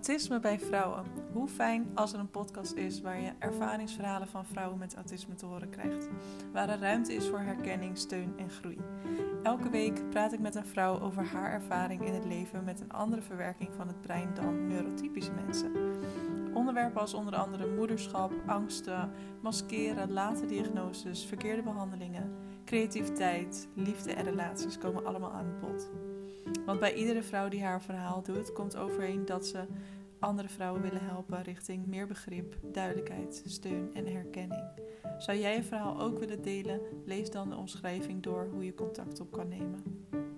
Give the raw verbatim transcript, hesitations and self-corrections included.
Autisme bij vrouwen. Hoe fijn als er een podcast is waar je ervaringsverhalen van vrouwen met autisme te horen krijgt. Waar er ruimte is voor herkenning, steun en groei. Elke week praat ik met een vrouw over haar ervaring in het leven met een andere verwerking van het brein dan neurotypische mensen. Onderwerpen als onder andere moederschap, angsten, maskeren, late diagnoses, verkeerde behandelingen, creativiteit, liefde en relaties komen allemaal aan het bod. Want bij iedere vrouw die haar verhaal doet, komt overeen dat ze andere vrouwen willen helpen richting meer begrip, duidelijkheid, steun en herkenning. Zou jij je verhaal ook willen delen? Lees dan de omschrijving door hoe je contact op kan nemen.